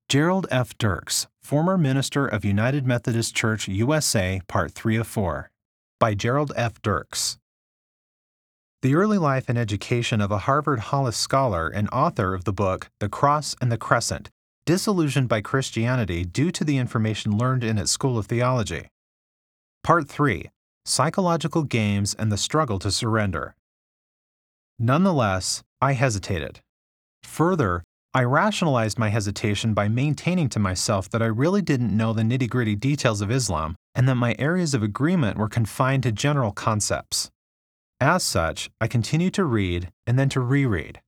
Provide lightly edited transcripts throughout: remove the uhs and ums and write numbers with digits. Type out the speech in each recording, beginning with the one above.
Gerald F. Dirks, former minister of United Methodist Church, USA, Part 3 of 4. By Gerald F. Dirks. The early life and education of a Harvard Hollis scholar and author of the book The Cross and the Crescent, disillusioned by Christianity due to the information learned in its School of Theology. Part 3. Psychological Games and the Struggle to Surrender. Nonetheless, I hesitated. Further, I rationalized my hesitation by maintaining to myself that I really didn't know the nitty-gritty details of Islam and that my areas of agreement were confined to general concepts. As such, I continued to read and then to reread.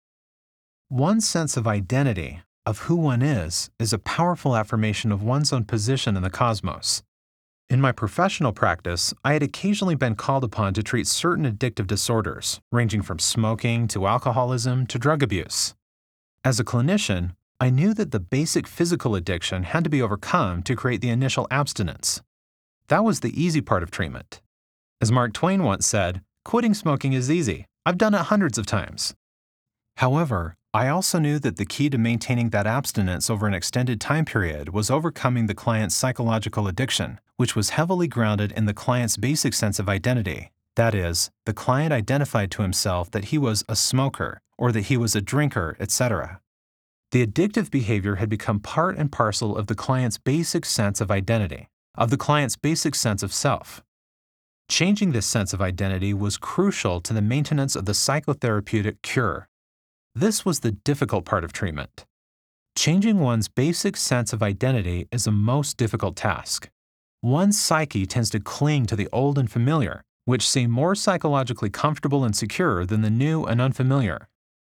One's sense of identity, of who one is a powerful affirmation of one's own position in the cosmos. In my professional practice, I had occasionally been called upon to treat certain addictive disorders, ranging from smoking to alcoholism to drug abuse. As a clinician, I knew that the basic physical addiction had to be overcome to create the initial abstinence. That was the easy part of treatment. As Mark Twain once said, "Quitting smoking is easy. I've done it hundreds of times." However, I also knew that the key to maintaining that abstinence over an extended time period was overcoming the client's psychological addiction, which was heavily grounded in the client's basic sense of identity. That is, the client identified to himself that he was a smoker, or that he was a drinker, etc. The addictive behavior had become part and parcel of the client's basic sense of identity, of the client's basic sense of self. Changing this sense of identity was crucial to the maintenance of the psychotherapeutic cure. This was the difficult part of treatment. Changing one's basic sense of identity is a most difficult task. One's psyche tends to cling to the old and familiar, which seem more psychologically comfortable and secure than the new and unfamiliar.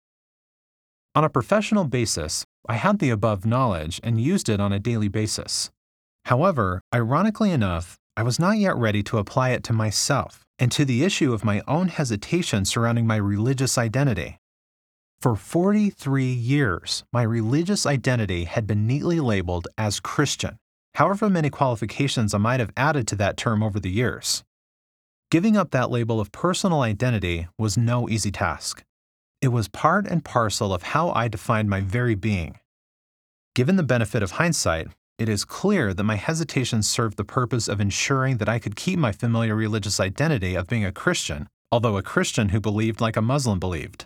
On a professional basis, I had the above knowledge and used it on a daily basis. However, ironically enough, I was not yet ready to apply it to myself and to the issue of my own hesitation surrounding my religious identity. For 43 years, my religious identity had been neatly labeled as Christian, however many qualifications I might have added to that term over the years. Giving up that label of personal identity was no easy task. It was part and parcel of how I defined my very being. Given the benefit of hindsight, it is clear that my hesitation served the purpose of ensuring that I could keep my familiar religious identity of being a Christian, although a Christian who believed like a Muslim believed.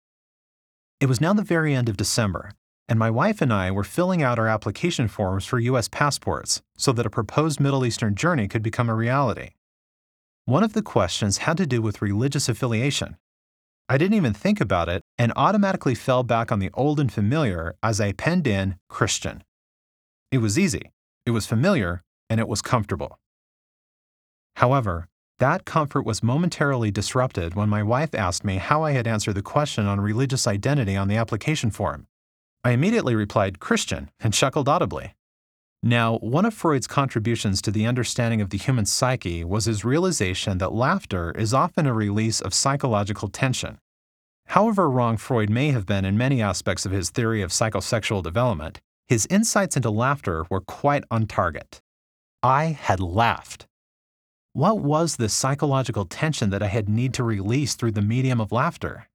It was now the very end of December, and my wife and I were filling out our application forms for U.S. passports so that a proposed Middle Eastern journey could become a reality. One of the questions had to do with religious affiliation. I didn't even think about it and automatically fell back on the old and familiar as I penned in Christian. It was easy, it was familiar, and it was comfortable. However, that comfort was momentarily disrupted when my wife asked me how I had answered the question on religious identity on the application form. I immediately replied Christian and chuckled audibly. Now, one of Freud's contributions to the understanding of the human psyche was his realization that laughter is often a release of psychological tension. However wrong Freud may have been in many aspects of his theory of psychosexual development, his insights into laughter were quite on target. I had laughed. What was this psychological tension that I had need to release through the medium of laughter?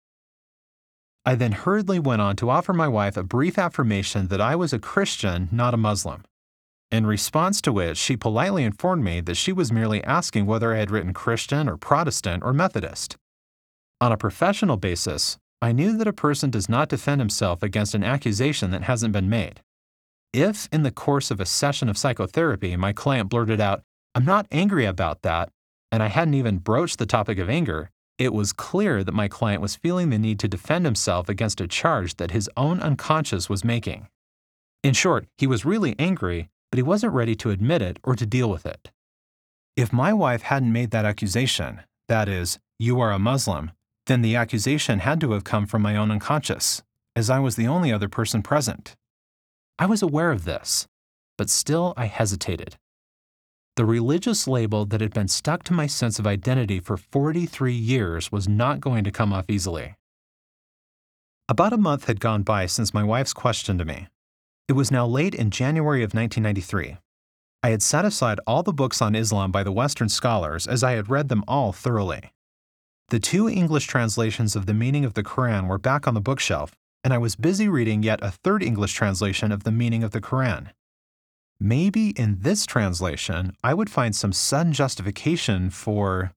I then hurriedly went on to offer my wife a brief affirmation that I was a Christian, not a Muslim. In response to which, she politely informed me that she was merely asking whether I had written Christian or Protestant or Methodist. On a professional basis, I knew that a person does not defend himself against an accusation that hasn't been made. If, in the course of a session of psychotherapy, my client blurted out, "I'm not angry about that," and I hadn't even broached the topic of anger, it was clear that my client was feeling the need to defend himself against a charge that his own unconscious was making. In short, he was really angry, but he wasn't ready to admit it or to deal with it. If my wife hadn't made that accusation, that is, "You are a Muslim," then the accusation had to have come from my own unconscious, as I was the only other person present. I was aware of this, but still I hesitated. The religious label that had been stuck to my sense of identity for 43 years was not going to come off easily. About a month had gone by since my wife's question to me. It was now late in January of 1993. I had set aside all the books on Islam by the Western scholars as I had read them all thoroughly. The 2 English translations of the meaning of the Quran were back on the bookshelf, and I was busy reading yet a third English translation of the meaning of the Quran. Maybe in this translation, I would find some sudden justification for.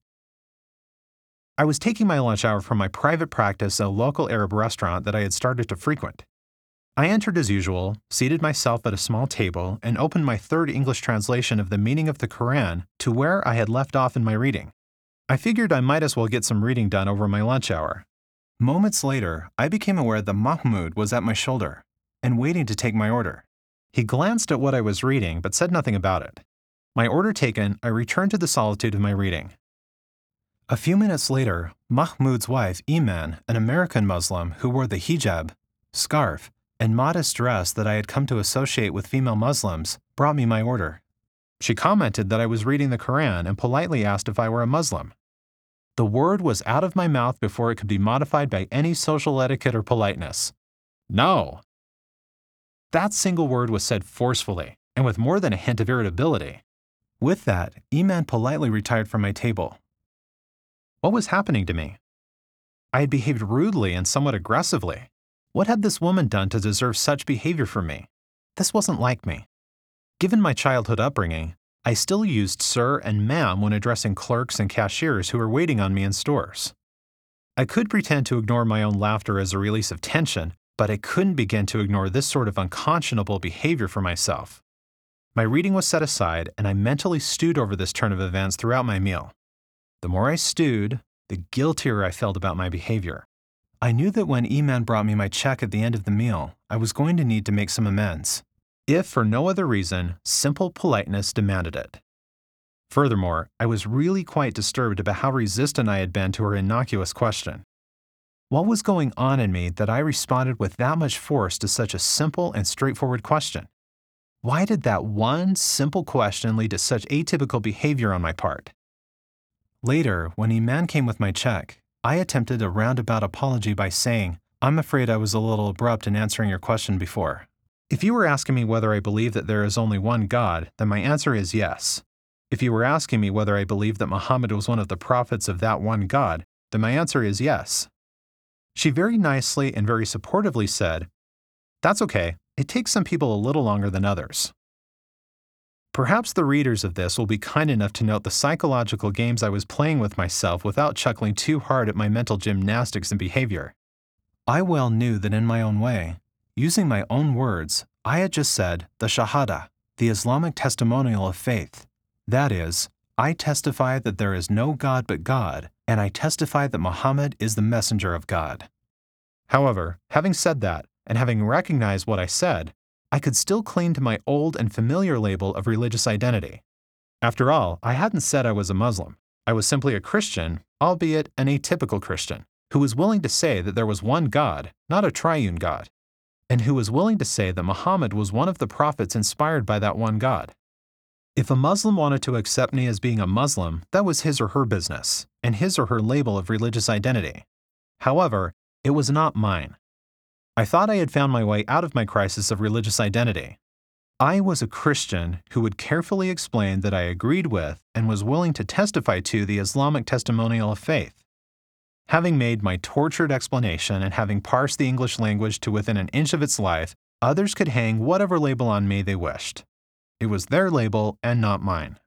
I was taking my lunch hour from my private practice at a local Arab restaurant that I had started to frequent. I entered as usual, seated myself at a small table, and opened my third English translation of the meaning of the Quran to where I had left off in my reading. I figured I might as well get some reading done over my lunch hour. Moments later, I became aware that Mahmoud was at my shoulder and waiting to take my order. He glanced at what I was reading but said nothing about it. My order taken, I returned to the solitude of my reading. A few minutes later, Mahmoud's wife, Iman, an American Muslim who wore the hijab, scarf, and modest dress that I had come to associate with female Muslims, brought me my order. She commented that I was reading the Quran and politely asked if I were a Muslim. The word was out of my mouth before it could be modified by any social etiquette or politeness. No. That single word was said forcefully, and with more than a hint of irritability. With that, Iman politely retired from my table. What was happening to me? I had behaved rudely and somewhat aggressively. What had this woman done to deserve such behavior from me? This wasn't like me. Given my childhood upbringing, I still used sir and ma'am when addressing clerks and cashiers who were waiting on me in stores. I could pretend to ignore my own laughter as a release of tension, but I couldn't begin to ignore this sort of unconscionable behavior for myself. My reading was set aside, and I mentally stewed over this turn of events throughout my meal. The more I stewed, the guiltier I felt about my behavior. I knew that when Iman brought me my check at the end of the meal, I was going to need to make some amends. If for no other reason, simple politeness demanded it. Furthermore, I was really quite disturbed about how resistant I had been to her innocuous question. What was going on in me that I responded with that much force to such a simple and straightforward question? Why did that one simple question lead to such atypical behavior on my part? Later, when Iman came with my check, I attempted a roundabout apology by saying, "I'm afraid I was a little abrupt in answering your question before. If you were asking me whether I believe that there is only one God, then my answer is yes. If you were asking me whether I believe that Muhammad was one of the prophets of that one God, then my answer is yes." She very nicely and very supportively said, "That's okay. It takes some people a little longer than others." Perhaps the readers of this will be kind enough to note the psychological games I was playing with myself without chuckling too hard at my mental gymnastics and behavior. I well knew that in my own way, using my own words, I had just said the Shahada, the Islamic testimonial of faith. That is, I testify that there is no God but God, and I testify that Muhammad is the messenger of God. However, having said that, and having recognized what I said, I could still cling to my old and familiar label of religious identity. After all, I hadn't said I was a Muslim. I was simply a Christian, albeit an atypical Christian, who was willing to say that there was one God, not a triune God, and who was willing to say that Muhammad was one of the prophets inspired by that one God. If a Muslim wanted to accept me as being a Muslim, that was his or her business, and his or her label of religious identity. However, it was not mine. I thought I had found my way out of my crisis of religious identity. I was a Christian who would carefully explain that I agreed with and was willing to testify to the Islamic testimonial of faith. Having made my tortured explanation and having parsed the English language to within an inch of its life, others could hang whatever label on me they wished. It was their label and not mine.